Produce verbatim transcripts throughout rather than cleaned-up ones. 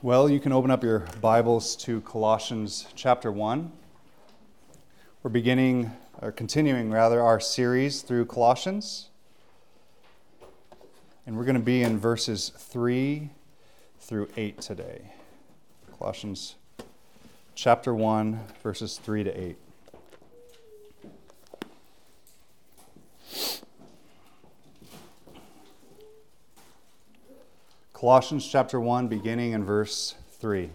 Well, you can open up your Bibles to Colossians chapter one. We're beginning, or continuing rather, our series through Colossians. And we're going to be in verses three through eight today. Colossians chapter one, verses three to eight. Colossians chapter one, beginning in verse three.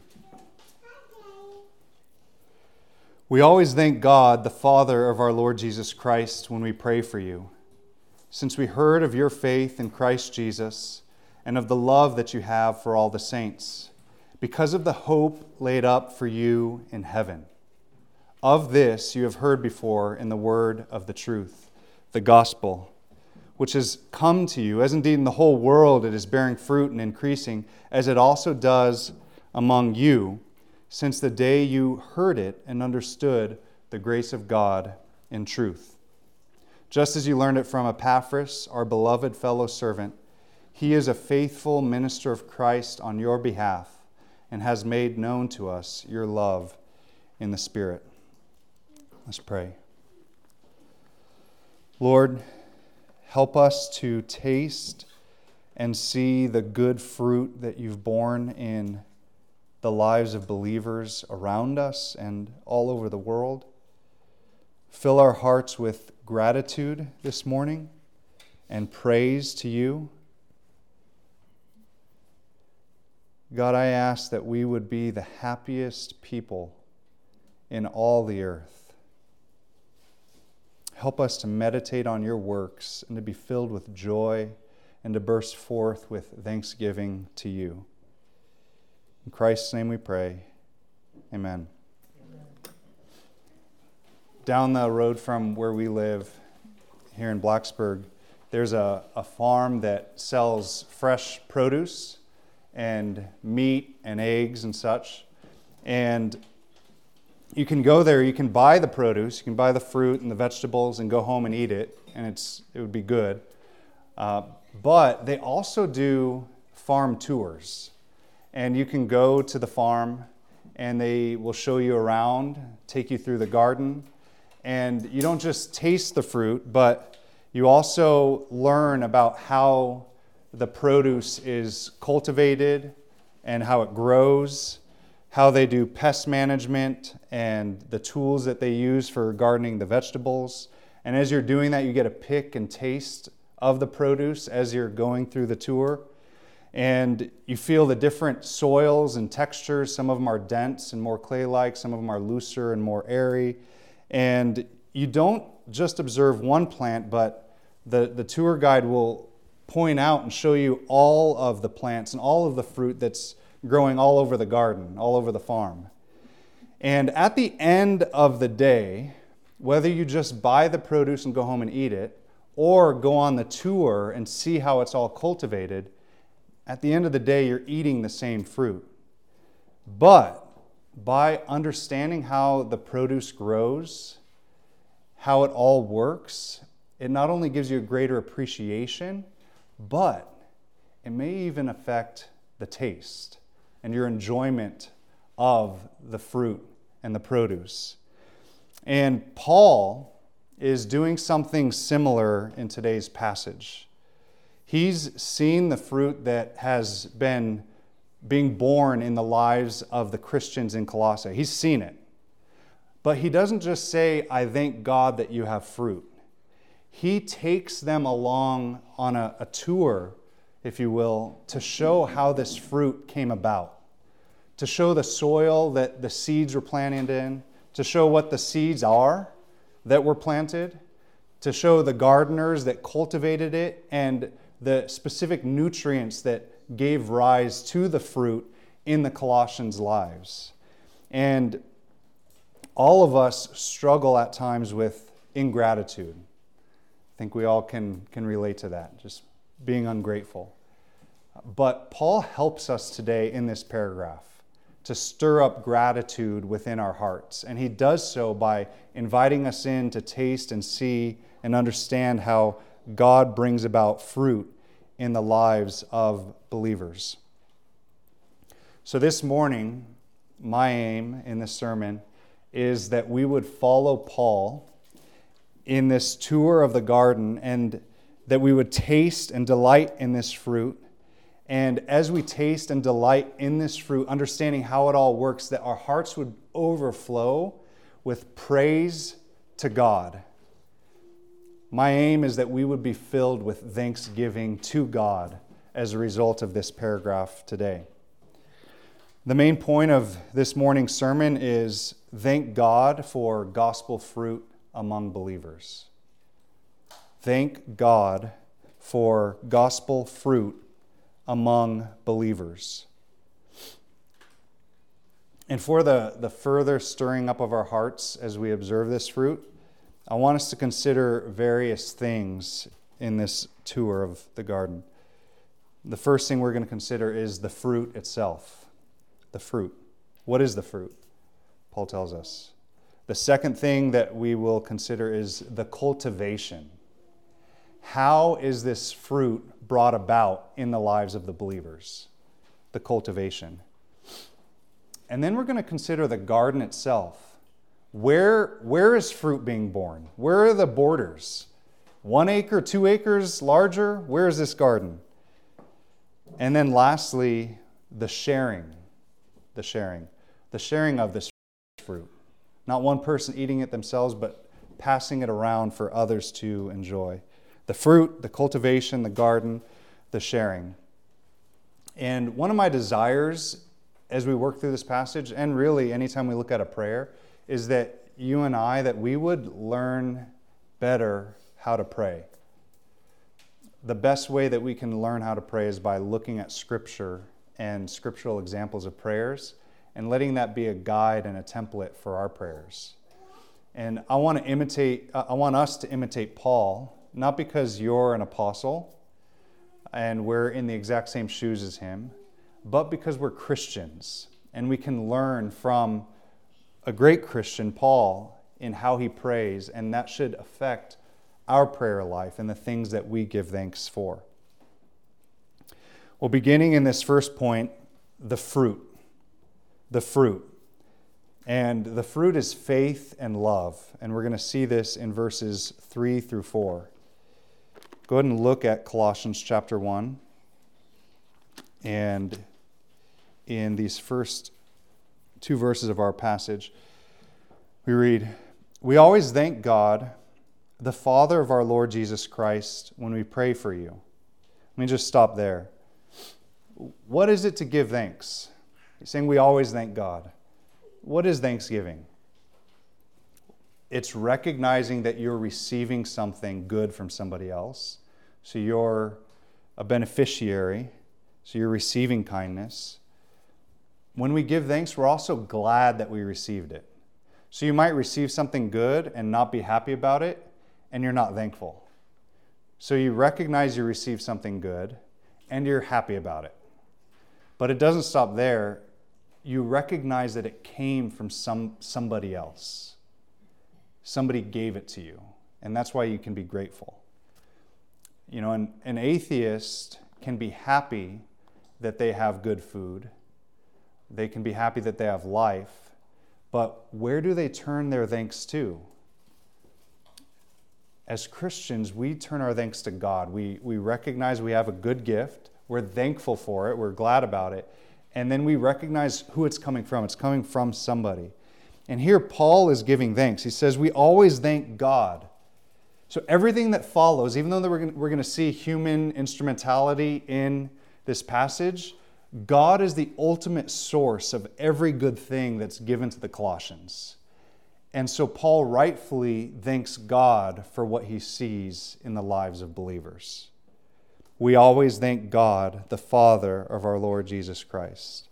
We always thank God, the Father of our Lord Jesus Christ, when we pray for you, since we heard of your faith in Christ Jesus and of the love that you have for all the saints, because of the hope laid up for you in heaven. Of this you have heard before in the word of the truth, the gospel, which has come to you, as indeed in the whole world it is bearing fruit and increasing, as it also does among you, since the day you heard it and understood the grace of God in truth. Just as you learned it from Epaphras, our beloved fellow servant, he is a faithful minister of Christ on your behalf and has made known to us your love in the Spirit. Let's pray. Lord, help us to taste and see the good fruit that you've borne in the lives of believers around us and all over the world. Fill our hearts with gratitude this morning and praise to you. God, I ask that we would be the happiest people in all the earth. Help us to meditate on your works and to be filled with joy and to burst forth with thanksgiving to you. In Christ's name we pray. Amen. Amen. Down the road from where we live here in Blacksburg, there's a, a farm that sells fresh produce and meat and eggs and such. And you can go there, you can buy the produce, you can buy the fruit and the vegetables and go home and eat it, and it's it would be good. Uh, but they also do farm tours. And you can go to the farm and they will show you around, take you through the garden. And you don't just taste the fruit, but you also learn about how the produce is cultivated and how it grows, how they do pest management and the tools that they use for gardening the vegetables. And as you're doing that, you get a pick and taste of the produce as you're going through the tour. And you feel the different soils and textures. Some of them are dense and more clay-like. Some of them are looser and more airy. And you don't just observe one plant, but the, the tour guide will point out and show you all of the plants and all of the fruit that's growing all over the garden, all over the farm. And at the end of the day, whether you just buy the produce and go home and eat it, or go on the tour and see how it's all cultivated, at the end of the day, you're eating the same fruit. But by understanding how the produce grows, how it all works, it not only gives you a greater appreciation, but it may even affect the taste and your enjoyment of the fruit and the produce. And Paul is doing something similar in today's passage. He's seen the fruit that has been being born in the lives of the Christians in Colossae. He's seen it. But he doesn't just say, I thank God that you have fruit. He takes them along on a, a tour, if you will, to show how this fruit came about. To show the soil that the seeds were planted in, to show what the seeds are that were planted, to show the gardeners that cultivated it, and the specific nutrients that gave rise to the fruit in the Colossians' lives. And all of us struggle at times with ingratitude. I think we all can, can relate to that, just being ungrateful. But Paul helps us today in this paragraph to stir up gratitude within our hearts. And he does so by inviting us in to taste and see and understand how God brings about fruit in the lives of believers. So this morning, my aim in this sermon is that we would follow Paul in this tour of the garden, and that we would taste and delight in this fruit. And as we taste and delight in this fruit, understanding how it all works, that our hearts would overflow with praise to God. My aim is that we would be filled with thanksgiving to God as a result of this paragraph today. The main point of this morning's sermon is thank God for gospel fruit among believers. Thank God for gospel fruit among believers. And for the, the further stirring up of our hearts as we observe this fruit, I want us to consider various things in this tour of the garden. The first thing we're going to consider is the fruit itself. The fruit. What is the fruit? Paul tells us. The second thing that we will consider is the cultivation. How is this fruit brought about in the lives of the believers? The cultivation. And then we're going to consider the garden itself. Where, where is fruit being born? Where are the borders? One acre, two acres larger? Where is this garden? And then lastly, the sharing. The sharing. The sharing of this fruit. Not one person eating it themselves, but passing it around for others to enjoy. The fruit, the cultivation, the garden, the sharing. And one of my desires as we work through this passage, and really anytime we look at a prayer, is that you and I, that we would learn better how to pray. The best way that we can learn how to pray is by looking at Scripture and scriptural examples of prayers and letting that be a guide and a template for our prayers. And I want to imitate, I want us to imitate Paul, not because you're an apostle and we're in the exact same shoes as him, but because we're Christians and we can learn from a great Christian, Paul, in how he prays, and that should affect our prayer life and the things that we give thanks for. Well, beginning in this first point, the fruit. The fruit. And the fruit is faith and love. And we're going to see this in verses three through four. Go ahead and look at Colossians chapter one. And in these first two verses of our passage, we read, "We always thank God, the Father of our Lord Jesus Christ, when we pray for you." Let me just stop there. What is it to give thanks? He's saying we always thank God. What is thanksgiving? It's recognizing that you're receiving something good from somebody else. So you're a beneficiary. So you're receiving kindness. When we give thanks, we're also glad that we received it. So you might receive something good and not be happy about it, and you're not thankful. So you recognize you received something good, and you're happy about it. But it doesn't stop there. You recognize that it came from some somebody else. Somebody gave it to you, and that's why you can be grateful. You know, an, an atheist can be happy that they have good food. They can be happy that they have life. But where do they turn their thanks to? As Christians, we turn our thanks to God. We, we recognize we have a good gift. We're thankful for it. We're glad about it. And then we recognize who it's coming from. It's coming from somebody. And here Paul is giving thanks. He says, we always thank God. So everything that follows, even though we're going, we're going to see human instrumentality in this passage, God is the ultimate source of every good thing that's given to the Colossians. And so Paul rightfully thanks God for what he sees in the lives of believers. We always thank God, the Father of our Lord Jesus Christ.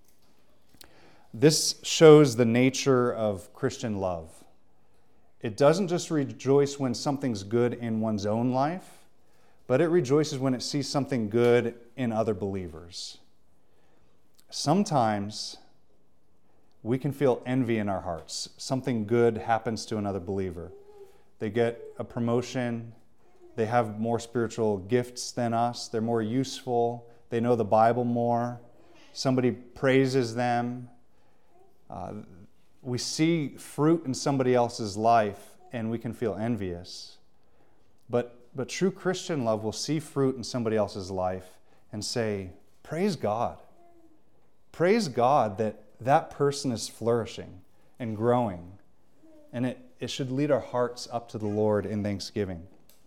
This shows the nature of Christian love. It doesn't just rejoice when something's good in one's own life, but it rejoices when it sees something good in other believers. Sometimes we can feel envy in our hearts. Something good happens to another believer. They get a promotion. They have more spiritual gifts than us. They're more useful. They know the Bible more. somebody praises them. Uh, we see fruit in somebody else's life and we can feel envious. But, but true Christian love will see fruit in somebody else's life and say, praise God. Praise God that that person is flourishing and growing. And it, it should lead our hearts up to the Lord in thanksgiving.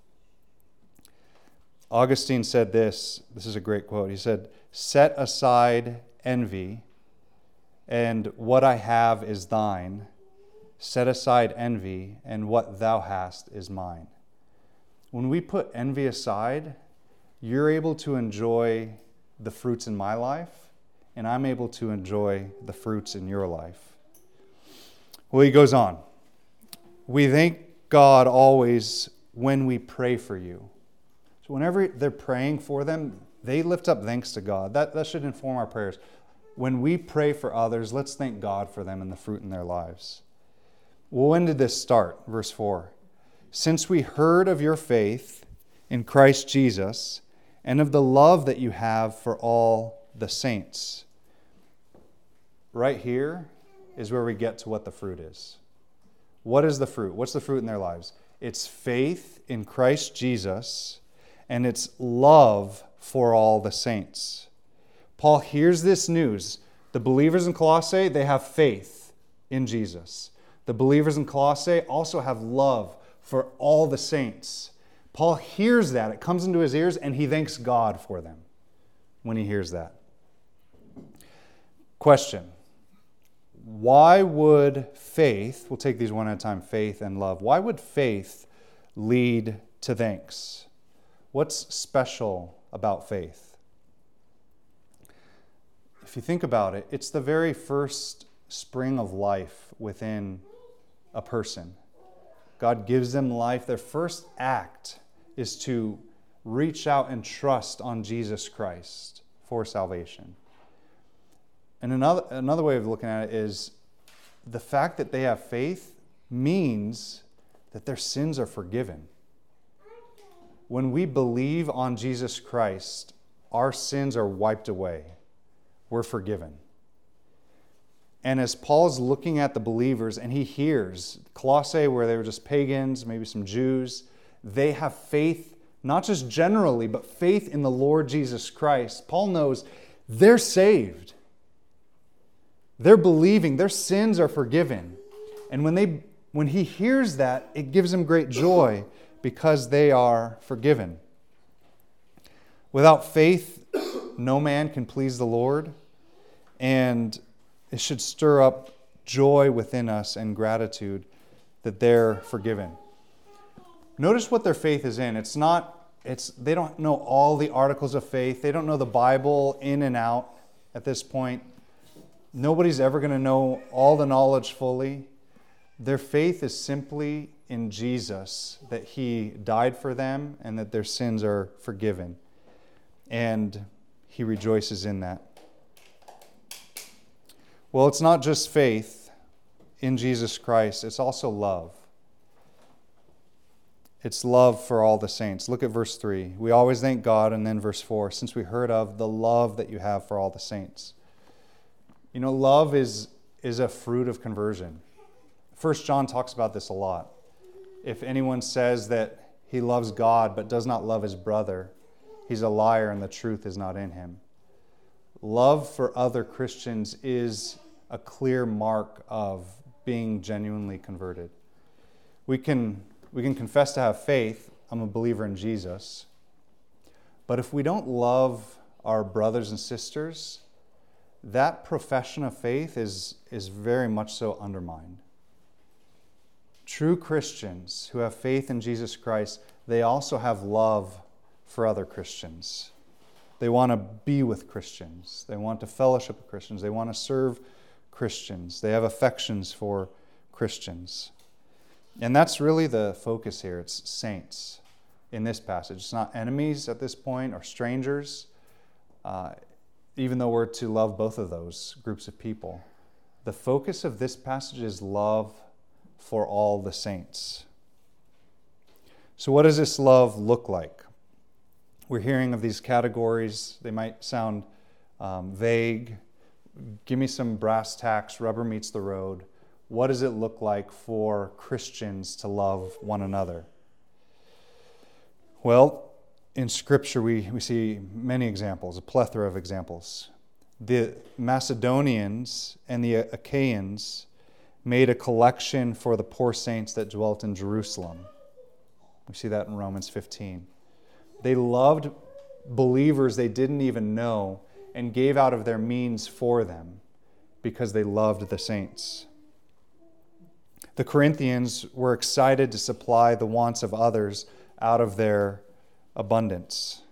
Augustine said this, this is a great quote. He said, set aside envy, and what I have is thine. Set aside envy, and what thou hast is mine. When we put envy aside, you're able to enjoy the fruits in my life, and I'm able to enjoy the fruits in your life. Well, he goes on. We thank God always when we pray for you. So whenever they're praying for them, they lift up thanks to God. That, that should inform our prayers. When we pray for others, let's thank God for them and the fruit in their lives. Well, when did this start? Verse four. Since we heard of your faith in Christ Jesus and of the love that you have for all the saints. Right here is where we get to what the fruit is. What is the fruit? What's the fruit in their lives? It's faith in Christ Jesus, and it's love for all the saints. Paul hears this news. The believers in Colossae, they have faith in Jesus. The believers in Colossae also have love for all the saints. Paul hears that. It comes into his ears, and he thanks God for them when he hears that. Question. Why would faith, we'll take these one at a time, faith and love. Why would faith lead to thanks? What's special about faith? If you think about it, it's the very first spring of life within a person. God gives them life. Their first act is to reach out and trust on Jesus Christ for salvation. And another, another way of looking at it is the fact that they have faith means that their sins are forgiven. When we believe on Jesus Christ, our sins are wiped away. We're forgiven. And as Paul's looking at the believers and he hears Colossae, where they were just pagans, maybe some Jews, they have faith, not just generally, but faith in the Lord Jesus Christ. Paul knows they're saved. They're believing. Their sins are forgiven. And when they, when he hears that, it gives him great joy because they are forgiven. Without faith, no man can please the Lord. And it should stir up joy within us and gratitude that they're forgiven. Notice what their faith is in. It's not, it's, they don't know all the articles of faith. They don't know the Bible in and out at this point. Nobody's ever going to know all the knowledge fully. Their faith is simply in Jesus, that He died for them and that their sins are forgiven. And he rejoices in that. Well, it's not just faith in Jesus Christ, it's also love. It's love for all the saints. Look at verse three. We always thank God, and then verse four, since we heard of the love that you have for all the saints. You know, love is, is a fruit of conversion. First John talks about this a lot. If anyone says that he loves God but does not love his brother, he's a liar and the truth is not in him. Love for other Christians is a clear mark of being genuinely converted. We can, we can confess to have faith. I'm a believer in Jesus. But if we don't love our brothers and sisters, that profession of faith is, is very much so undermined. True Christians who have faith in Jesus Christ, they also have love for other Christians. They want to be with Christians. They want to fellowship with Christians. They want to serve Christians. They have affections for Christians. And that's really the focus here. It's saints in this passage. It's not enemies at this point or strangers, uh, even though we're to love both of those groups of people. The focus of this passage is love for all the saints. So what does this love look like? We're hearing of these categories. They might sound um, vague. Give me some brass tacks, rubber meets the road. What does it look like for Christians to love one another? Well, in Scripture we, we see many examples, a plethora of examples. The Macedonians and the Achaeans made a collection for the poor saints that dwelt in Jerusalem. We see that in Romans fifteen. They loved believers they didn't even know and gave out of their means for them because they loved the saints. The Corinthians were excited to supply the wants of others out of their abundance.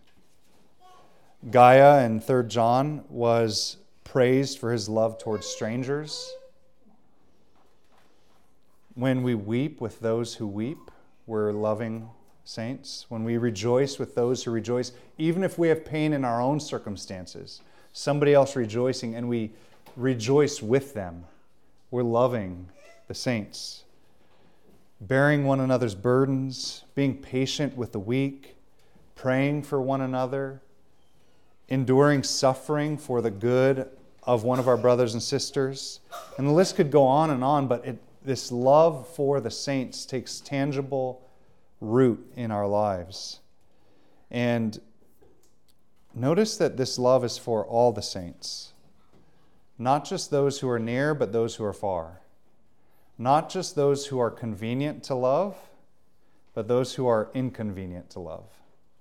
Gaia in Third John was praised for his love towards strangers. When we weep with those who weep, we're loving saints. When we rejoice with those who rejoice, even if we have pain in our own circumstances, somebody else rejoicing and we rejoice with them, we're loving the saints. Bearing one another's burdens, being patient with the weak, praying for one another, enduring suffering for the good of one of our brothers and sisters. And the list could go on and on, but it, this love for the saints takes tangible root in our lives. And notice that this love is for all the saints. Not just those who are near, but those who are far. Not just those who are convenient to love, but those who are inconvenient to love.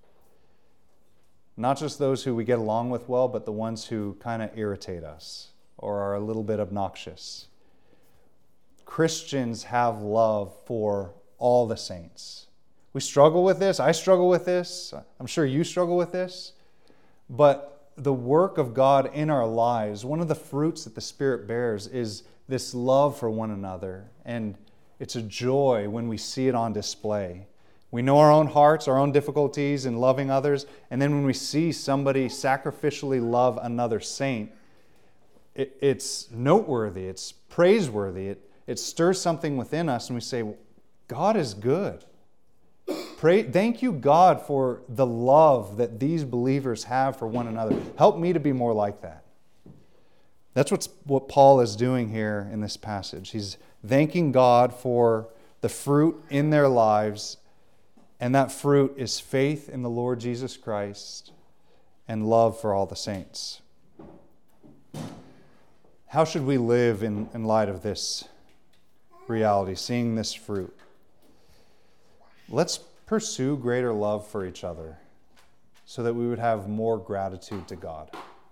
Not just those who we get along with well, but the ones who kind of irritate us or are a little bit obnoxious. Christians have love for all the saints. We struggle with this. I struggle with this. I'm sure you struggle with this. But the work of God in our lives, one of the fruits that the Spirit bears is this love for one another. And it's a joy when we see it on display. We know our own hearts, our own difficulties in loving others. And then when we see somebody sacrificially love another saint, it, it's noteworthy, it's praiseworthy. It, it stirs something within us and we say, God is good. Pray, thank you, God, for the love that these believers have for one another. Help me to be more like that. That's what's, what Paul is doing here in this passage. He's thanking God for the fruit in their lives, and that fruit is faith in the Lord Jesus Christ and love for all the saints. How should we live in, in light of this reality, seeing this fruit? Let's pursue greater love for each other so that we would have more gratitude to God.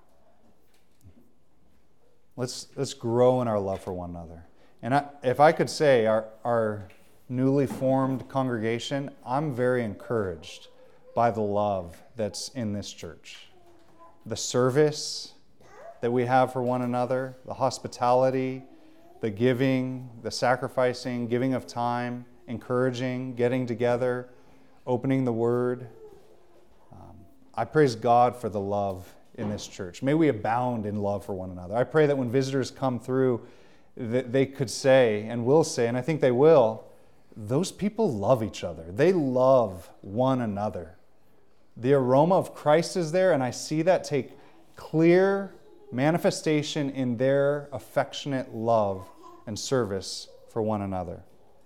Let's, let's grow in our love for one another. And I, if I could say, our, our newly formed congregation, I'm very encouraged by the love that's in this church. The service that we have for one another, the hospitality, the giving, the sacrificing, giving of time, encouraging, getting together, opening the Word. Um, I praise God for the love in this church. May we abound in love for one another. I pray that when visitors come through, that they could say, and will say, and I think they will, those people love each other. They love one another. The aroma of Christ is there, and I see that take clear manifestation in their affectionate love and service for one another.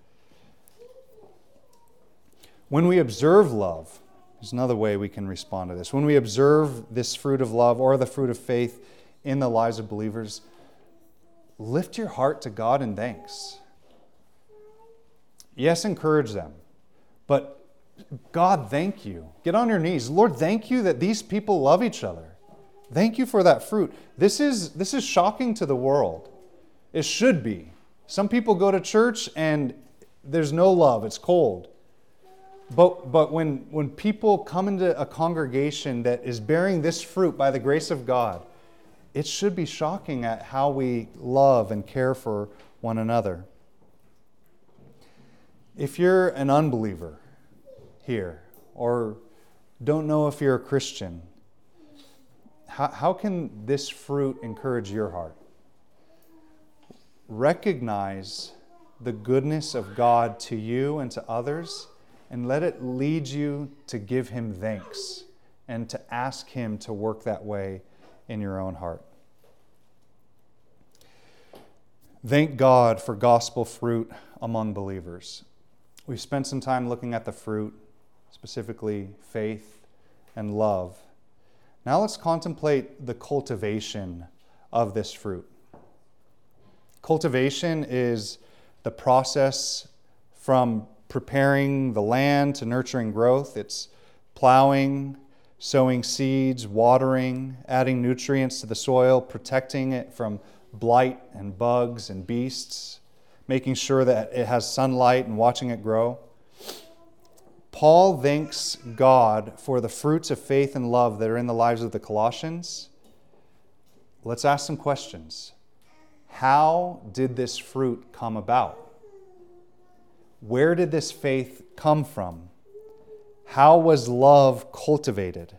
When we observe love, there's another way we can respond to this. When we observe this fruit of love or the fruit of faith in the lives of believers, lift your heart to God in thanks. Yes, encourage them. But God, thank you. Get on your knees. Lord, thank you that these people love each other. Thank you for that fruit. This is, this is shocking to the world. It should be. Some people go to church and there's no love. It's cold. But, but when, when people come into a congregation that is bearing this fruit by the grace of God, it should be shocking at how we love and care for one another. If you're an unbeliever here, or don't know if you're a Christian, how, how can this fruit encourage your heart? Recognize the goodness of God to you and to others, and let it lead you to give Him thanks and to ask Him to work that way in your own heart. Thank God for gospel fruit among believers. We've spent some time looking at the fruit, specifically faith and love. Now let's contemplate the cultivation of this fruit. Cultivation is the process from preparing the land to nurturing growth. It's plowing, sowing seeds, watering, adding nutrients to the soil, protecting it from blight and bugs and beasts, making sure that it has sunlight and watching it grow. Paul thanks God for the fruits of faith and love that are in the lives of the Colossians. Let's ask some questions. How did this fruit come about? Where did this faith come from? How was love cultivated?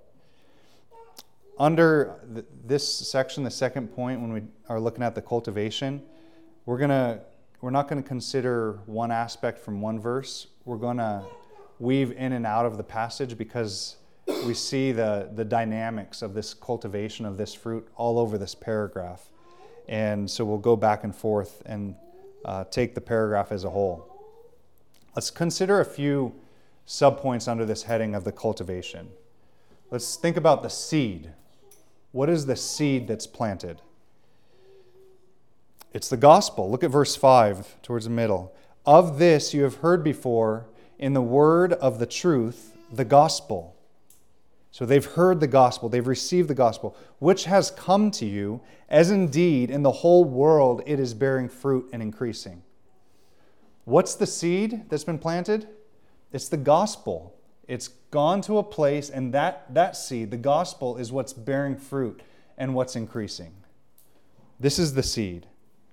Under th- this section, the second point, when we are looking at the cultivation, we're gonna we're not going to consider one aspect from one verse. We're going to weave in and out of the passage because we see the, the dynamics of this cultivation of this fruit all over this paragraph. And so we'll go back and forth and uh, take the paragraph as a whole. Let's consider a few subpoints under this heading of the cultivation. Let's think about the seed. What is the seed that's planted? It's the gospel. Look at verse five towards the middle. Of this you have heard before in the word of the truth, the gospel. So they've heard the gospel, they've received the gospel, which has come to you, as indeed in the whole world it is bearing fruit and increasing. What's the seed that's been planted? It's the gospel. It's gone to a place, and that, that seed, the gospel, is what's bearing fruit and what's increasing. This is the seed.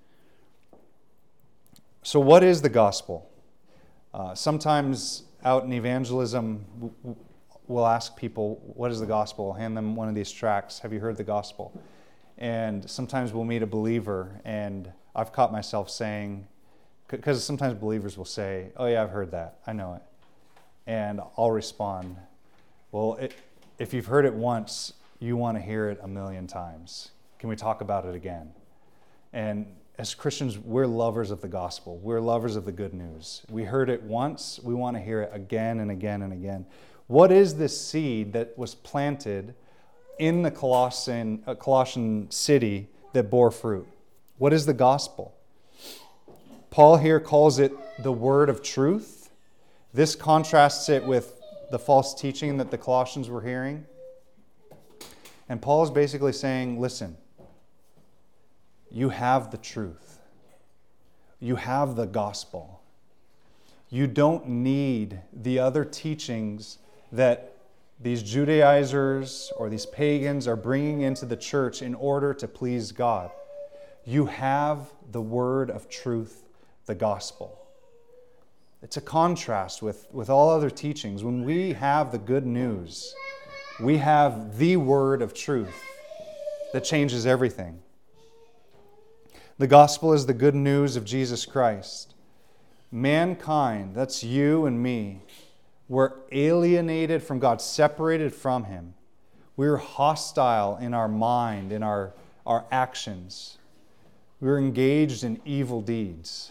So what is the gospel? Uh, sometimes out in evangelism, we'll ask people, what is the gospel? We'll hand them one of these tracts. Have you heard the gospel? And sometimes we'll meet a believer, and I've caught myself saying, because sometimes believers will say, oh yeah, I've heard that. I know it. And I'll respond, well, it, if you've heard it once, you want to hear it a million times. Can we talk about it again? And as Christians, we're lovers of the gospel. We're lovers of the good news. We heard it once, we want to hear it again and again and again. What is this seed that was planted in the Colossian, uh, Colossian city that bore fruit? What is the gospel? Paul here calls it the word of truth. This contrasts it with the false teaching that the Colossians were hearing. And Paul is basically saying, listen, you have the truth. You have the gospel. You don't need the other teachings that these Judaizers or these pagans are bringing into the church in order to please God. You have the word of truth, the gospel. It's a contrast with, with all other teachings. When we have the good news, we have the word of truth that changes everything. The gospel is the good news of Jesus Christ. Mankind, that's you and me, were alienated from God, separated from Him. We were hostile in our mind, in our, our actions. We were engaged in evil deeds.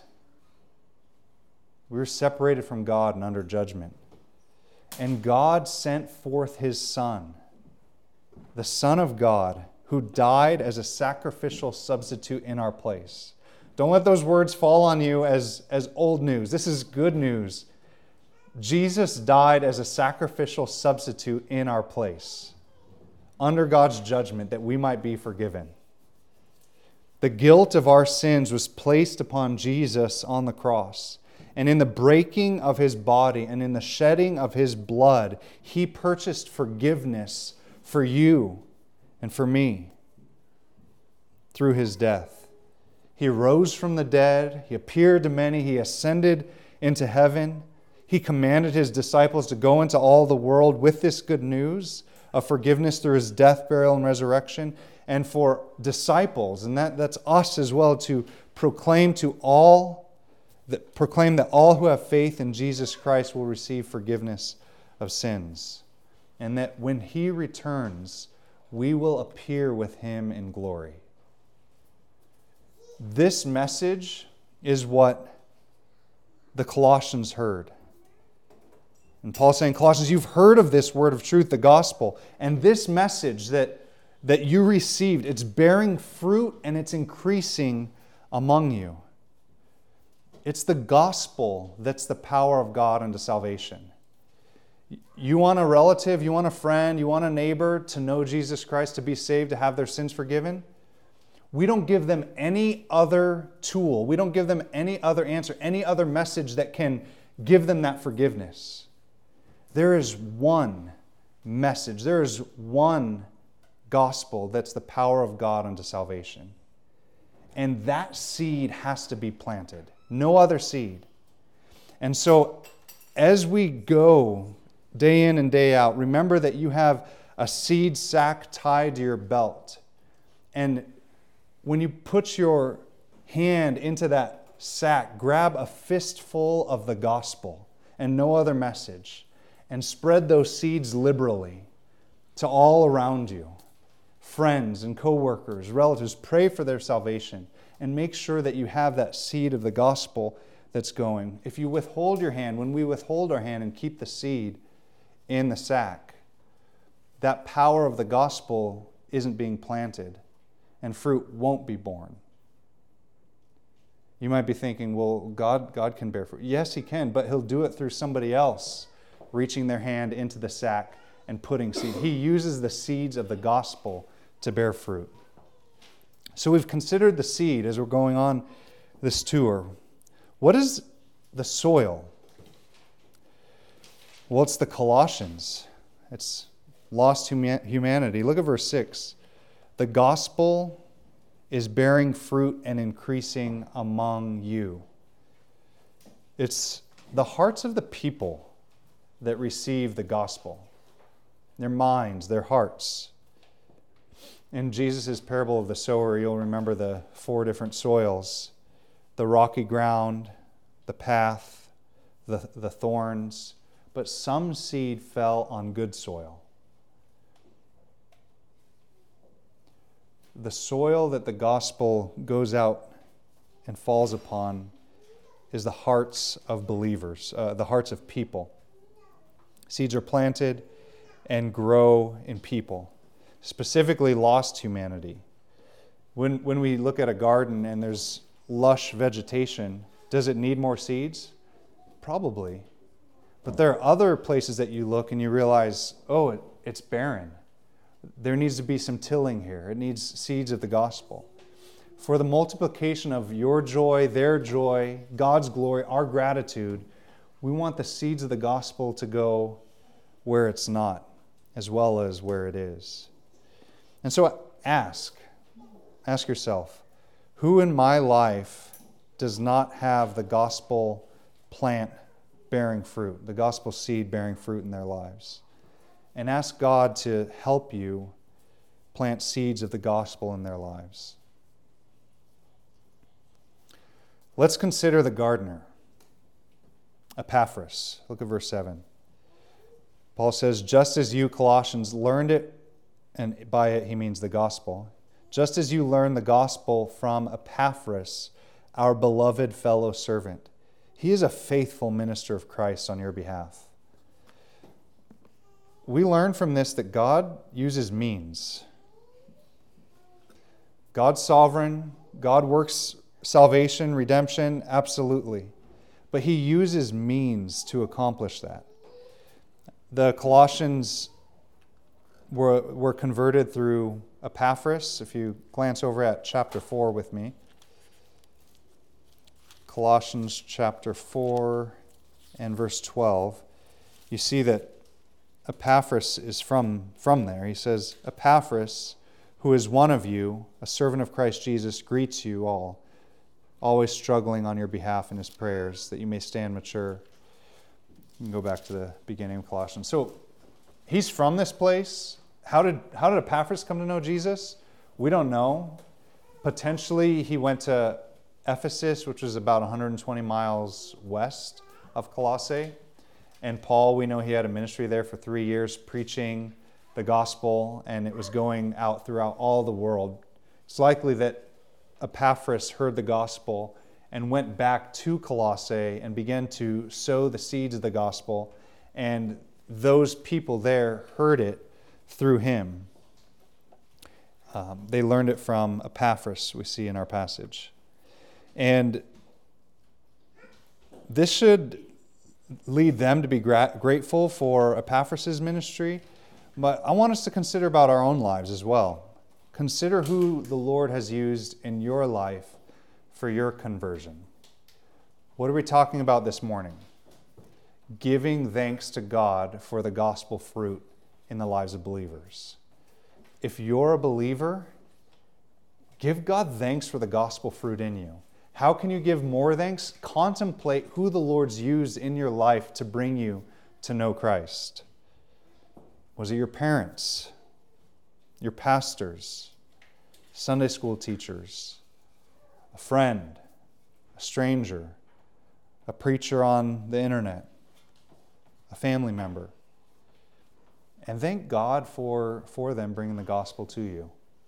We were separated from God and under judgment. And God sent forth His Son, the Son of God, who died as a sacrificial substitute in our place. Don't let those words fall on you as, as old news. This is good news. Jesus died as a sacrificial substitute in our place, under God's judgment, that we might be forgiven. The guilt of our sins was placed upon Jesus on the cross. And in the breaking of His body and in the shedding of His blood, He purchased forgiveness for you and for me through His death. He rose from the dead. He appeared to many. He ascended into heaven. He commanded His disciples to go into all the world with this good news of forgiveness through His death, burial, and resurrection. And for disciples, and that, that's us as well, to proclaim to all That proclaim that all who have faith in Jesus Christ will receive forgiveness of sins. And that when He returns, we will appear with him in glory. This message is what the Colossians heard. And Paul's saying, Colossians, you've heard of this word of truth, the gospel, and this message that, that you received, it's bearing fruit and it's increasing among you. It's the gospel that's the power of God unto salvation. You want a relative, you want a friend, you want a neighbor to know Jesus Christ, to be saved, to have their sins forgiven? We don't give them any other tool. We don't give them any other answer, any other message that can give them that forgiveness. There is one message. There is one gospel that's the power of God unto salvation. And that seed has to be planted. No other seed. And so as we go day in and day out, remember that you have a seed sack tied to your belt. And when you put your hand into that sack, grab a fistful of the gospel and no other message, and spread those seeds liberally to all around you. Friends and co-workers, relatives, pray for their salvation and make sure that you have that seed of the gospel that's going. If you withhold your hand, when we withhold our hand and keep the seed in the sack, that power of the gospel isn't being planted and fruit won't be born. You might be thinking, well, God, God can bear fruit. Yes, he can, but he'll do it through somebody else reaching their hand into the sack and putting seed. He uses the seeds of the gospel to bear fruit. So we've considered the seed as we're going on this tour. What is the soil? Well, it's the Colossians. It's lost humanity. Look at verse six. The gospel is bearing fruit and increasing among you. It's the hearts of the people that receive the gospel. Their minds, their hearts. In Jesus' parable of the sower, you'll remember the four different soils. The rocky ground, the path, the, the thorns. But some seed fell on good soil. The soil that the gospel goes out and falls upon is the hearts of believers, uh, the hearts of people. Seeds are planted and grow in people, specifically lost humanity. When, when we look at a garden and there's lush vegetation, does it need more seeds? Probably. But there are other places that you look and you realize, oh, it, it's barren. There needs to be some tilling here. It needs seeds of the gospel. For the multiplication of your joy, their joy, God's glory, our gratitude, we want the seeds of the gospel to go where it's not, as well as where it is. And so ask, ask yourself, who in my life does not have the gospel plant bearing fruit, the gospel seed bearing fruit in their lives? And ask God to help you plant seeds of the gospel in their lives. Let's consider the gardener, Epaphras. Look at verse seven. Paul says, just as you, Colossians, learned it, and by it he means the gospel, just as you learned the gospel from Epaphras, our beloved fellow servant. He is a faithful minister of Christ on your behalf. We learn from this that God uses means. God's sovereign. God works salvation, redemption, absolutely. But he uses means to accomplish that. The Colossians were, were converted through Epaphras. If you glance over at chapter four with me. Colossians chapter four and verse twelve. You see that Epaphras is from, from there. He says, Epaphras, who is one of you, a servant of Christ Jesus, greets you all, always struggling on your behalf in his prayers, that you may stand mature. You can go back to the beginning of Colossians. So he's from this place. How did, how did Epaphras come to know Jesus? We don't know. Potentially he went to Ephesus, which was about one hundred twenty miles west of Colossae. And Paul, we know he had a ministry there for three years, preaching the gospel and it was going out throughout all the world. It's likely that Epaphras heard the gospel and went back to Colossae and began to sow the seeds of the gospel, and those people there heard it through him. Um, they learned it from Epaphras, we see in our passage. And this should lead them to be gra- grateful for Epaphras' ministry, but I want us to consider about our own lives as well. Consider who the Lord has used in your life for your conversion. What are we talking about this morning? Giving thanks to God for the gospel fruit in the lives of believers. If you're a believer, give God thanks for the gospel fruit in you. How can you give more thanks? Contemplate who the Lord's used in your life to bring you to know Christ. Was it your parents, your pastors, Sunday school teachers, a friend, a stranger, a preacher on the internet, a family member? And thank God for, for them bringing the gospel to you.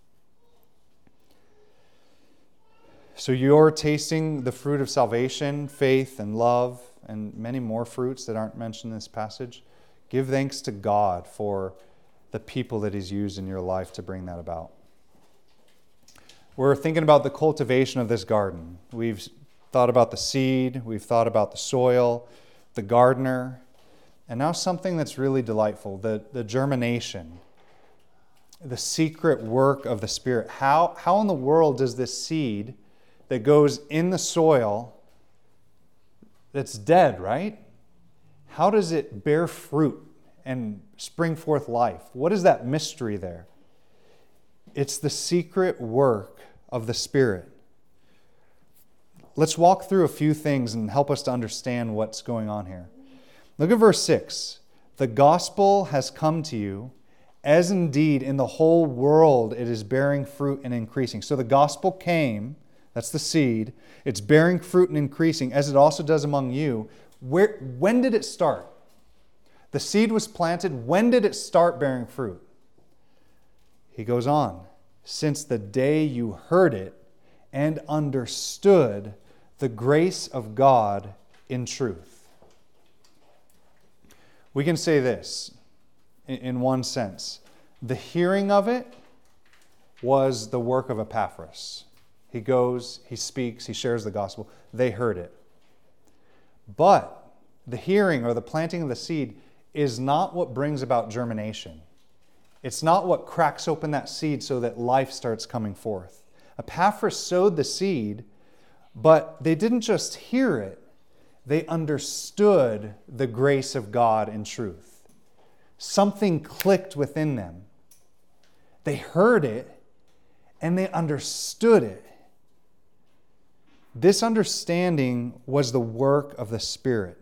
So you're tasting the fruit of salvation, faith, and love, and many more fruits that aren't mentioned in this passage. Give thanks to God for the people that He's used in your life to bring that about. We're thinking about the cultivation of this garden. We've thought about the seed, we've thought about the soil, the gardener, and now something that's really delightful, the, the germination, the secret work of the Spirit. How, how in the world does this seed that goes in the soil that's dead, right? How does it bear fruit and spring forth life? What is that mystery there? It's the secret work of the Spirit. Let's walk through a few things and help us to understand what's going on here. Look at verse six. The gospel has come to you, as indeed in the whole world it is bearing fruit and increasing. So the gospel came, that's the seed. It's bearing fruit and increasing, as it also does among you. Where, when did it start? The seed was planted. When did it start bearing fruit? He goes on. Since the day you heard it and understood the grace of God in truth. We can say this in one sense. The hearing of it was the work of Epaphras. He goes, he speaks, he shares the gospel. They heard it. But the hearing or the planting of the seed is not what brings about germination. It's not what cracks open that seed so that life starts coming forth. Epaphras sowed the seed, but they didn't just hear it. They understood the grace of God in truth. Something clicked within them. They heard it and they understood it. This understanding was the work of the Spirit.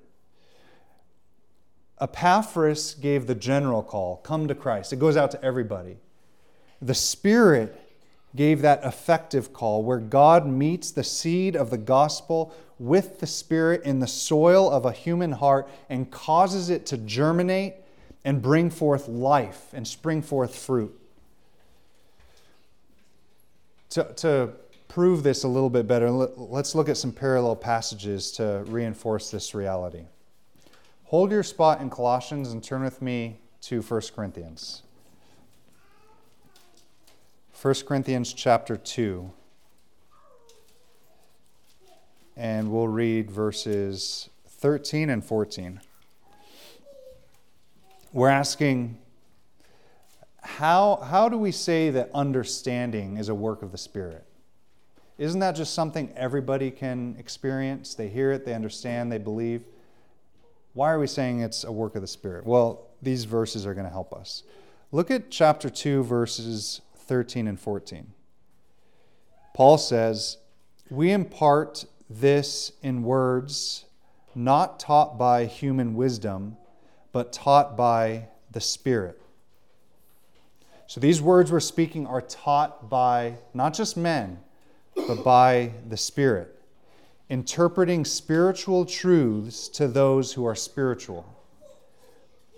Epaphras gave the general call, come to Christ. It goes out to everybody. The Spirit gave that effective call where God meets the seed of the gospel with the Spirit in the soil of a human heart and causes it to germinate and bring forth life and spring forth fruit. To, to prove this a little bit better, let's look at some parallel passages to reinforce this reality. Hold your spot in Colossians and turn with me to First Corinthians. First Corinthians chapter two. And we'll read verses thirteen and fourteen. We're asking, how, how do we say that understanding is a work of the Spirit? Isn't that just something everybody can experience? They hear it, they understand, they believe. Why are we saying it's a work of the Spirit? Well, these verses are going to help us. Look at chapter two, verses thirteen and fourteen. Paul says, we impart this in words not taught by human wisdom, but taught by the Spirit. So these words we're speaking are taught by not just men, but by the Spirit, interpreting spiritual truths to those who are spiritual.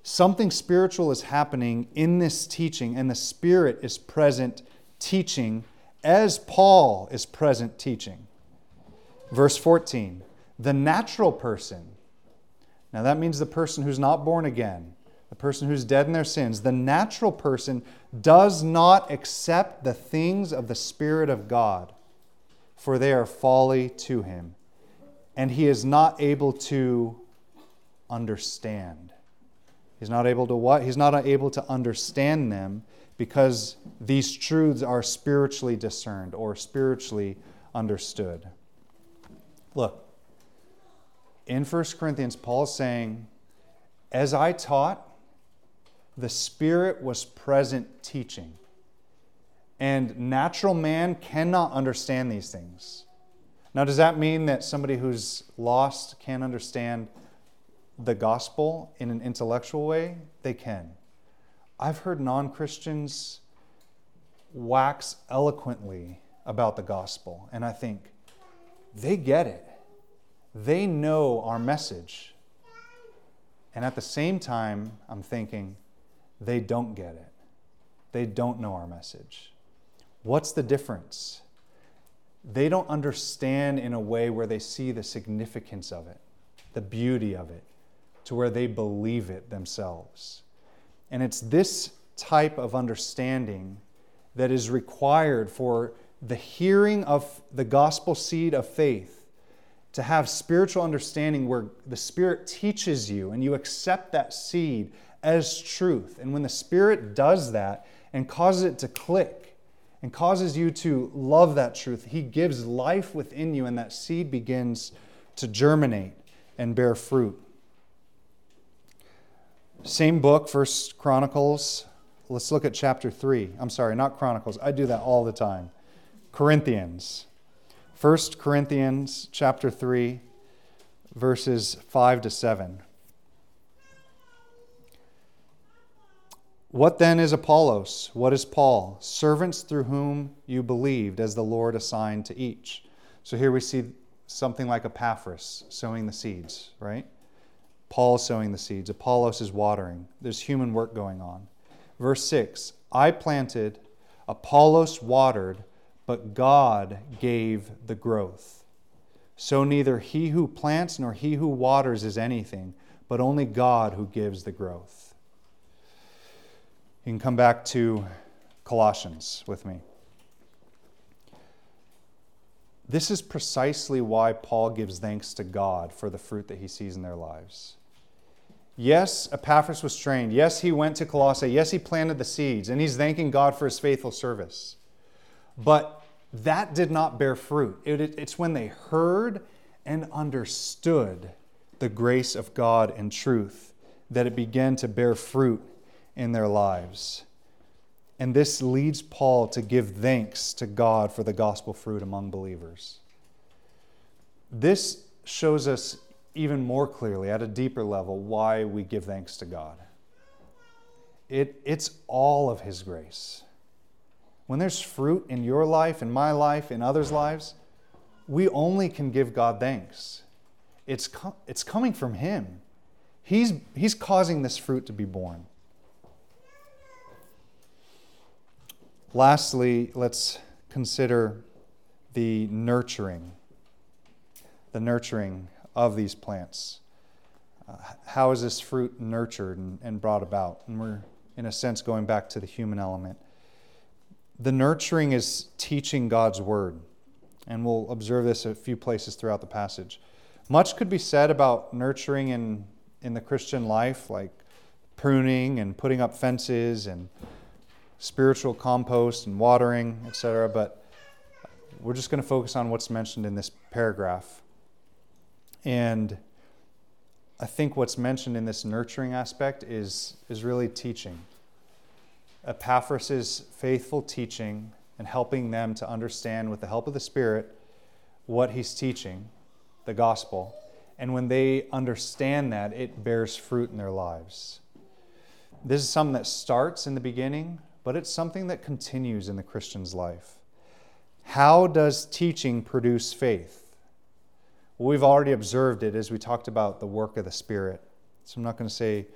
Something spiritual is happening in this teaching, and the Spirit is present teaching as Paul is present teaching. Verse fourteen, the natural person. Now that means the person who's not born again, the person who's dead in their sins. The natural person does not accept the things of the Spirit of God, for they are folly to him, and he is not able to understand. He's not able to what? He's not able to understand them because these truths are spiritually discerned or spiritually understood. Look, in First Corinthians, Paul is saying, as I taught, the Spirit was present teaching. And natural man cannot understand these things. Now, does that mean that somebody who's lost can't understand the gospel in an intellectual way? They can. I've heard non-Christians wax eloquently about the gospel, and I think they get it. They know our message. And at the same time, I'm thinking, they don't get it. They don't know our message. What's the difference? They don't understand in a way where they see the significance of it, the beauty of it, to where they believe it themselves. And it's this type of understanding that is required for the hearing of the gospel seed of faith, to have spiritual understanding where the Spirit teaches you and you accept that seed as truth. And when the Spirit does that and causes it to click and causes you to love that truth, He gives life within you and that seed begins to germinate and bear fruit. Same book, First Chronicles. Let's look at chapter three. I'm sorry, not Chronicles. I do that all the time. Corinthians. First Corinthians chapter three, verses five to seven. What then is Apollos? What is Paul? Servants through whom you believed, as the Lord assigned to each. So here we see something like Epaphras sowing the seeds, right? Paul sowing the seeds. Apollos is watering. There's human work going on. Verse six, I planted, Apollos watered, but God gave the growth. So neither he who plants nor he who waters is anything, but only God who gives the growth. You can come back to Colossians with me. This is precisely why Paul gives thanks to God for the fruit that he sees in their lives. Yes, Epaphras was trained. Yes, he went to Colossae. Yes, he planted the seeds, and he's thanking God for his faithful service. But that did not bear fruit. It, it, it's when they heard and understood the grace of God and truth that it began to bear fruit in their lives. And this leads Paul to give thanks to God for the gospel fruit among believers. This shows us even more clearly, at a deeper level, why we give thanks to God. It, it's all of His grace. When there's fruit in your life, in my life, in others' lives, we only can give God thanks. It's, com- it's coming from Him. He's, he's causing this fruit to be born. Lastly, let's consider the nurturing, the nurturing of these plants. Uh, how is this fruit nurtured and, and brought about? And we're, in a sense, going back to the human element. The nurturing is teaching God's Word, and we'll observe this a few places throughout the passage. Much could be said about nurturing in, in the Christian life, like pruning and putting up fences and spiritual compost and watering, et cetera, but we're just going to focus on what's mentioned in this paragraph. And I think what's mentioned in this nurturing aspect is, is really teaching. Epaphras' faithful teaching and helping them to understand with the help of the Spirit what he's teaching, the gospel. And when they understand that, it bears fruit in their lives. This is something that starts in the beginning, but it's something that continues in the Christian's life. How does teaching produce faith? Well, we've already observed it as we talked about the work of the Spirit. So I'm not going to say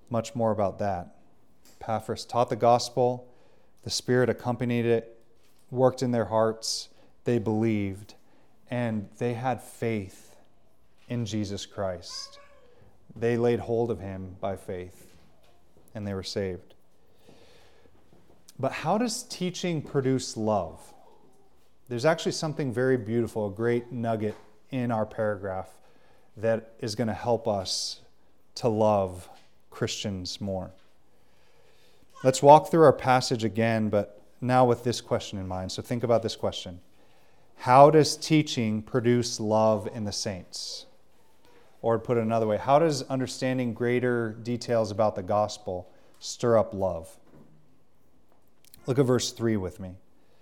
much more about that. Epaphras taught the gospel. The Spirit accompanied it, worked in their hearts. They believed, and they had faith in Jesus Christ. They laid hold of him by faith, and they were saved. But how does teaching produce love? There's actually something very beautiful, a great nugget in our paragraph that is going to help us to love Christians more. Let's walk through our passage again, but now with this question in mind. So think about this question. How does teaching produce love in the saints? Or to put it another way, how does understanding greater details about the gospel stir up love? Look at verse three with me.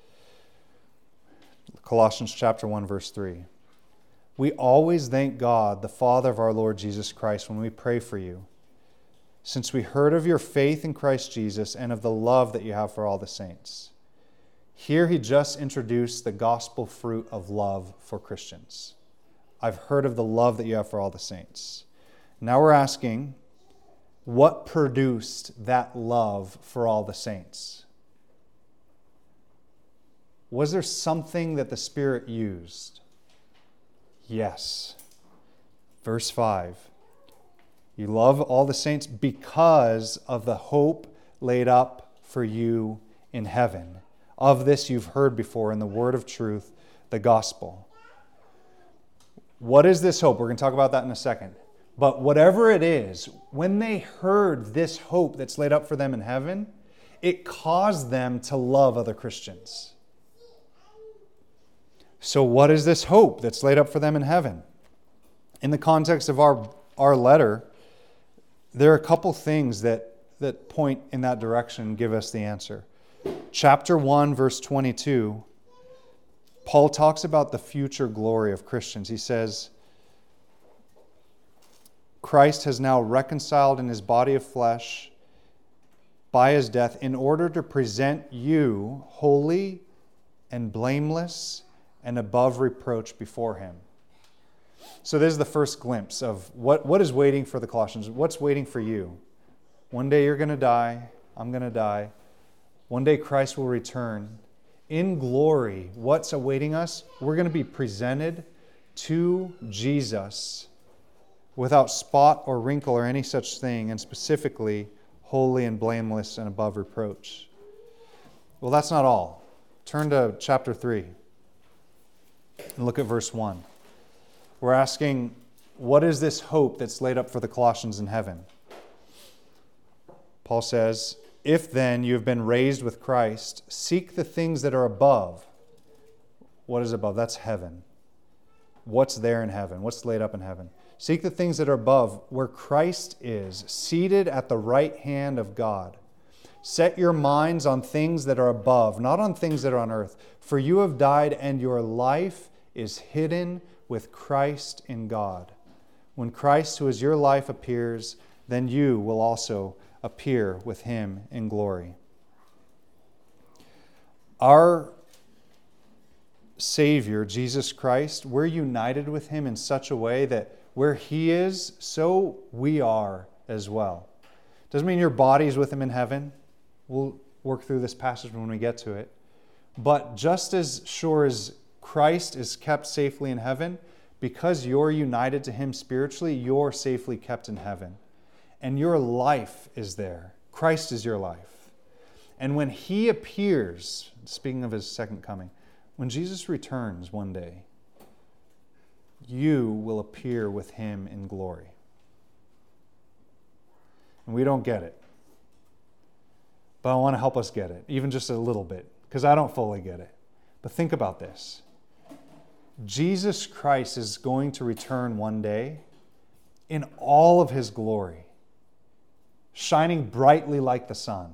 Colossians chapter one, verse three. We always thank God, the Father of our Lord Jesus Christ, when we pray for you, since we heard of your faith in Christ Jesus and of the love that you have for all the saints. Here he just introduced the gospel fruit of love for Christians. I've heard of the love that you have for all the saints. Now we're asking, what produced that love for all the saints? Was there something that the Spirit used? Yes. Verse five. You love all the saints because of the hope laid up for you in heaven. Of this you've heard before in the word of truth, the gospel. What is this hope? We're going to talk about that in a second. But whatever it is, when they heard this hope that's laid up for them in heaven, it caused them to love other Christians. So what is this hope that's laid up for them in heaven? In the context of our, our letter, there are a couple things that, that point in that direction and give us the answer. Chapter one, verse twenty-two, Paul talks about the future glory of Christians. He says, Christ has now reconciled in his body of flesh by his death in order to present you holy and blameless and above reproach before him. So this is the first glimpse of what, what is waiting for the Colossians. What's waiting for you? One day you're going to die. I'm going to die. One day Christ will return. In glory, what's awaiting us? We're going to be presented to Jesus without spot or wrinkle or any such thing, and specifically holy and blameless and above reproach. Well, that's not all. Turn to chapter three and look at verse one. We're asking, what is this hope that's laid up for the Colossians in heaven? Paul says, if then you have been raised with Christ, seek the things that are above. What is above? That's heaven. What's there in heaven? What's laid up in heaven? Seek the things that are above, where Christ is, seated at the right hand of God. Set your minds on things that are above, not on things that are on earth. For you have died, and your life is hidden with Christ in God. When Christ, who is your life, appears, then you will also appear with him in glory. Our Savior, Jesus Christ, we're united with him in such a way that where he is, so we are as well. Doesn't mean your body's with him in heaven. We'll work through this passage when we get to it. But just as sure as Christ is kept safely in heaven, because you're united to him spiritually, you're safely kept in heaven. And your life is there. Christ is your life. And when he appears, speaking of his second coming, when Jesus returns one day, you will appear with him in glory. And we don't get it. But I want to help us get it, even just a little bit, because I don't fully get it. But think about this. Jesus Christ is going to return one day in all of his glory, shining brightly like the sun.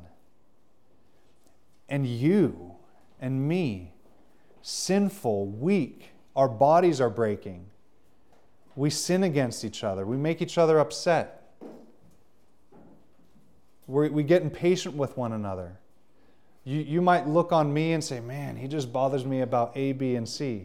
And you and me, sinful, weak, our bodies are breaking. We sin against each other. We make each other upset. We're, we get impatient with one another. You, you might look on me and say, man, he just bothers me about A, B, and C.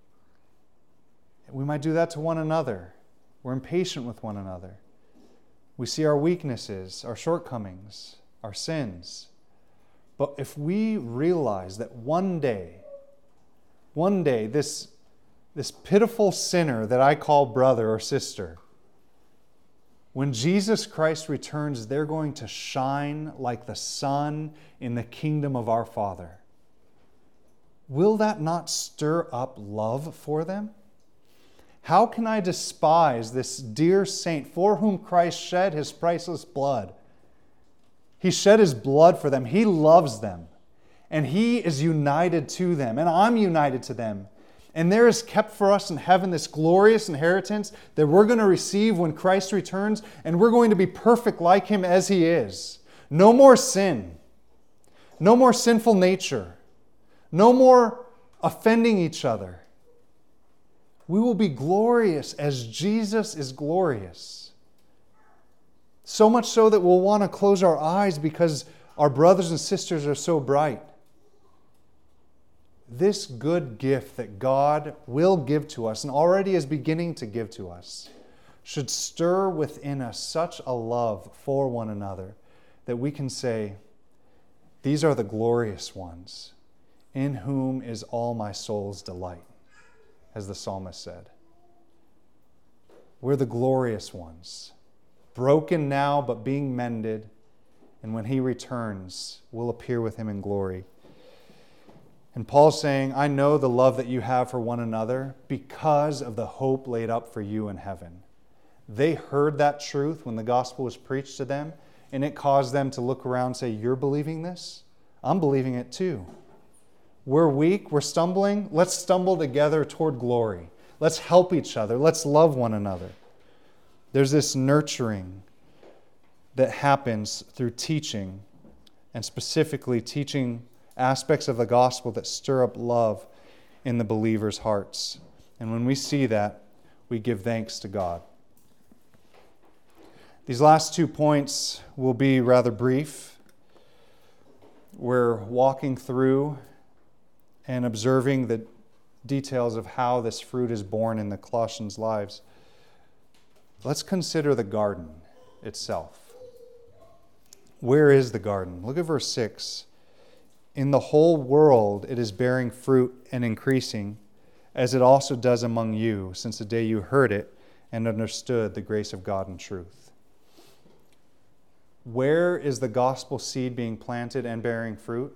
We might do that to one another. We're impatient with one another. We see our weaknesses, our shortcomings, our sins. But if we realize that one day, one day, this, this pitiful sinner that I call brother or sister, when Jesus Christ returns, they're going to shine like the sun in the kingdom of our Father. Will that not stir up love for them? How can I despise this dear saint for whom Christ shed his priceless blood? He shed his blood for them. He loves them. And he is united to them. And I'm united to them. And there is kept for us in heaven this glorious inheritance that we're going to receive when Christ returns. And we're going to be perfect like him as he is. No more sin. No more sinful nature. No more offending each other. We will be glorious as Jesus is glorious. So much so that we'll want to close our eyes because our brothers and sisters are so bright. This good gift that God will give to us and already is beginning to give to us should stir within us such a love for one another that we can say, these are the glorious ones, in whom is all my soul's delight, as the psalmist said. We're the glorious ones, broken now but being mended, and when he returns, we'll appear with him in glory. And Paul's saying, I know the love that you have for one another because of the hope laid up for you in heaven. They heard that truth when the gospel was preached to them, and it caused them to look around and say, you're believing this? I'm believing it too. We're weak, we're stumbling. Let's stumble together toward glory. Let's help each other. Let's love one another. There's this nurturing that happens through teaching, and specifically teaching aspects of the gospel that stir up love in the believers' hearts. And when we see that, we give thanks to God. These last two points will be rather brief. We're walking through and observing the details of how this fruit is born in the Colossians' lives. Let's consider the garden itself. Where is the garden? Look at verse six. In the whole world it is bearing fruit and increasing, as it also does among you, since the day you heard it and understood the grace of God in truth. Where is the gospel seed being planted and bearing fruit?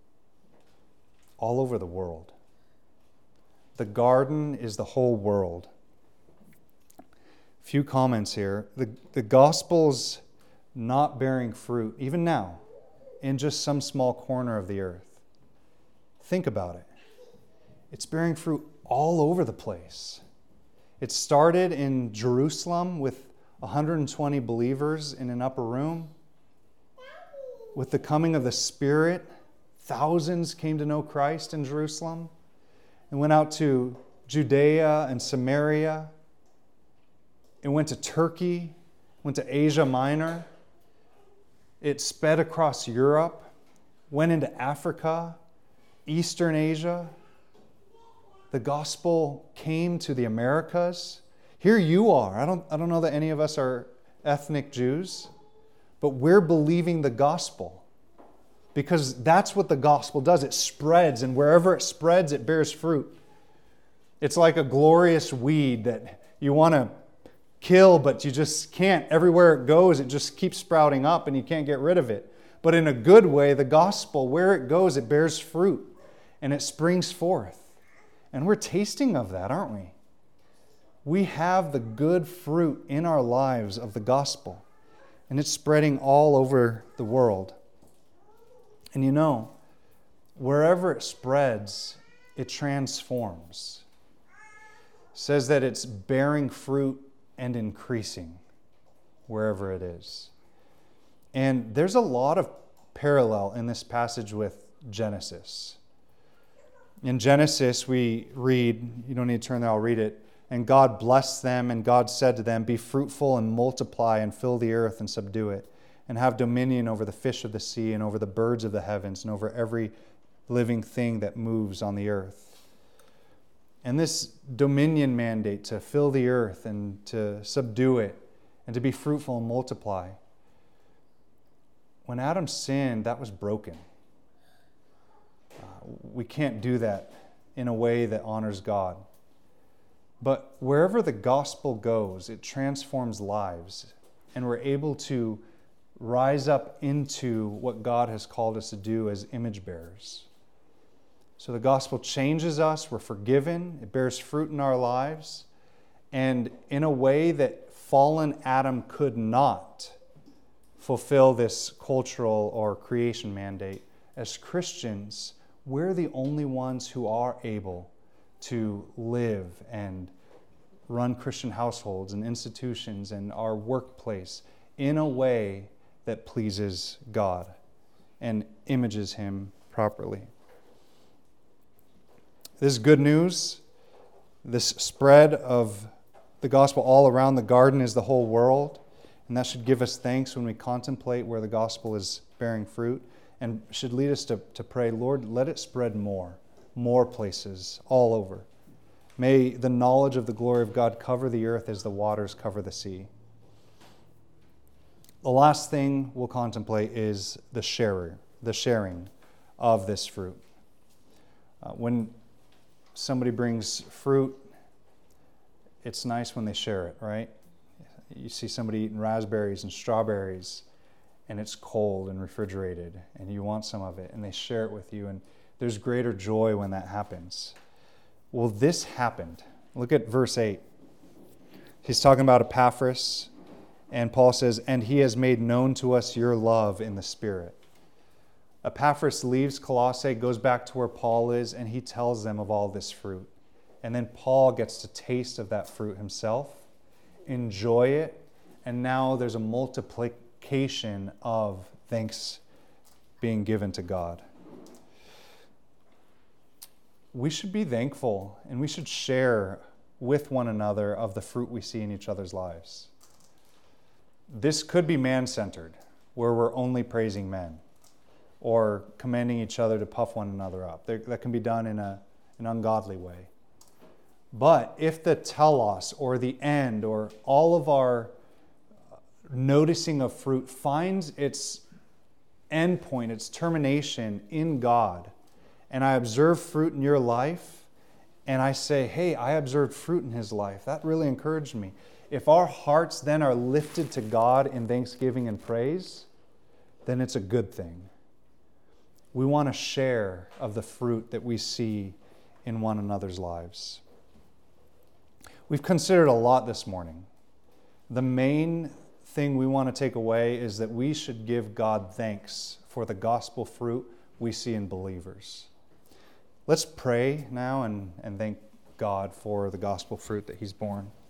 All over the world. The garden is the whole world. A few comments here. The, the gospel's not bearing fruit, even now, in just some small corner of the earth. Think about it. It's bearing fruit all over the place. It started in Jerusalem with one hundred twenty believers in an upper room. With the coming of the Spirit, thousands came to know Christ in Jerusalem and went out to Judea and Samaria. It went to Turkey, went to Asia Minor. It sped across Europe, went into Africa, Eastern Asia. The gospel came to the Americas. Here you are. I don't, I don't know that any of us are ethnic Jews, but we're believing the gospel because that's what the gospel does. It spreads, and wherever it spreads, it bears fruit. It's like a glorious weed that you want to kill, but you just can't. Everywhere it goes, it just keeps sprouting up and you can't get rid of it. But in a good way, the gospel, where it goes, it bears fruit and it springs forth. And we're tasting of that, aren't we? We have the good fruit in our lives of the gospel, and it's spreading all over the world. And you know, wherever it spreads, it transforms. It says that it's bearing fruit and increasing wherever it is. And there's a lot of parallel in this passage with Genesis. In Genesis, we read, you don't need to turn there, I'll read it. And God blessed them, and God said to them, be fruitful and multiply and fill the earth and subdue it, and have dominion over the fish of the sea and over the birds of the heavens and over every living thing that moves on the earth. And this dominion mandate to fill the earth and to subdue it and to be fruitful and multiply. When Adam sinned, that was broken. Uh, we can't do that in a way that honors God. But wherever the gospel goes, it transforms lives, and we're able to rise up into what God has called us to do as image bearers. So the gospel changes us, we're forgiven, it bears fruit in our lives, and in a way that fallen Adam could not fulfill this cultural or creation mandate. As Christians, we're the only ones who are able to live and run Christian households and institutions and our workplace in a way that pleases God and images Him properly. This is good news. This spread of the gospel all around the garden is the whole world, and that should give us thanks when we contemplate where the gospel is bearing fruit, and should lead us to, to pray, Lord, let it spread more, more places, all over. May the knowledge of the glory of God cover the earth as the waters cover the sea. The last thing we'll contemplate is the sharer, the sharing of this fruit. Uh, when somebody brings fruit, it's nice when they share it, right? You see somebody eating raspberries and strawberries, and it's cold and refrigerated, and you want some of it, and they share it with you, and there's greater joy when that happens. Well, this happened. Look at verse eight. He's talking about Epaphras, and Paul says, and he has made known to us your love in the Spirit. Epaphras leaves Colossae, goes back to where Paul is, and he tells them of all this fruit. And then Paul gets to taste of that fruit himself, enjoy it, and now there's a multiplication of thanks being given to God. We should be thankful, and we should share with one another of the fruit we see in each other's lives. This could be man-centered, where we're only praising men or commanding each other to puff one another up. That can be done in a, an ungodly way. But if the telos or the end or all of our noticing of fruit finds its end point, its termination in God, and I observe fruit in your life, and I say, hey, I observed fruit in his life, that really encouraged me. If our hearts then are lifted to God in thanksgiving and praise, then it's a good thing. We want to share of the fruit that we see in one another's lives. We've considered a lot this morning. The main thing we want to take away is that we should give God thanks for the gospel fruit we see in believers. Let's pray now and, and thank God for the gospel fruit that He's borne.